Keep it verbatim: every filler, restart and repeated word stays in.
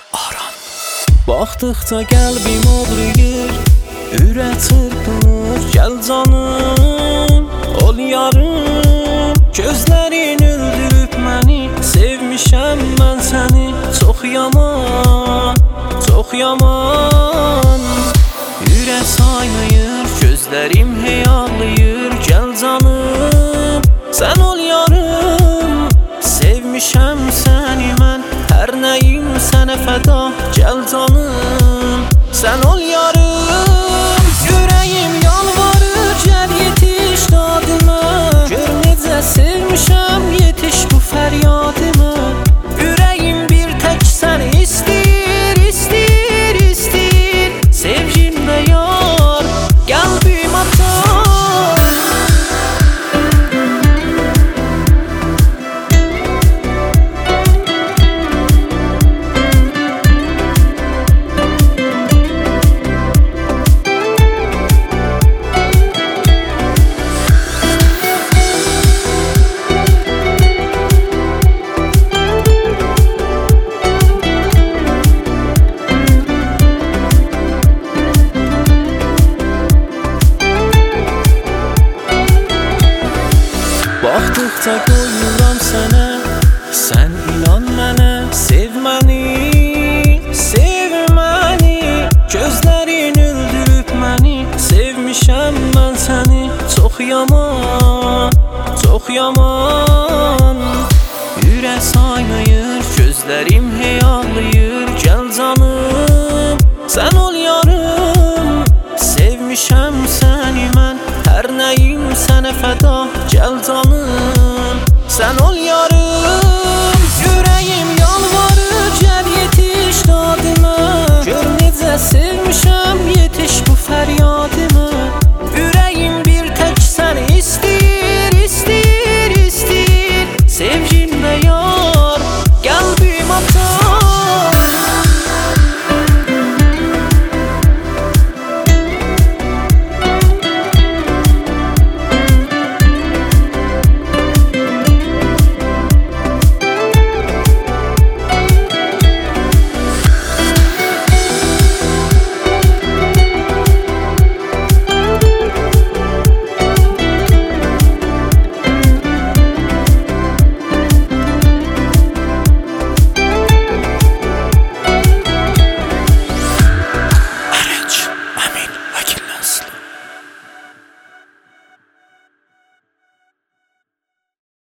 Aran. Baxdıqca qəlbim ağrıyır, ürək çırpınır. Gəl canım, ol yarım. Gözlərin öldürüb məni, sevmişəm mən səni. Çox yaman, çox yaman. Ürək saynayır, gözlərim heyalıyır. Gəl canım, sən ol yarım. Sevmişəm səni mən, hər nəyim sənə fəda. Gəl canım, sən ol yarım. Ürəyim yalvarır, gəl yetiş dadimə. Gör necə sevmişəm, yetiş bu fəryadimə. Ürəyim bir tək səni istəyir, istəyir, istəyir. Sevgimdə yar, qəlbim atar. Baxdıqca qoyuram sənə, sən inan mənə. Sev məni, sev məni. Gözlərin öldürüb məni, sevmişəm mən səni. Çox yaman, çox yaman. Ürək saynayır, gözlərim heyalıyır. Gəl canım, sən ol yarım. Sevmişəm səni mən, hər nəyim sənə fəda. Gəl canım, sən ol yarım.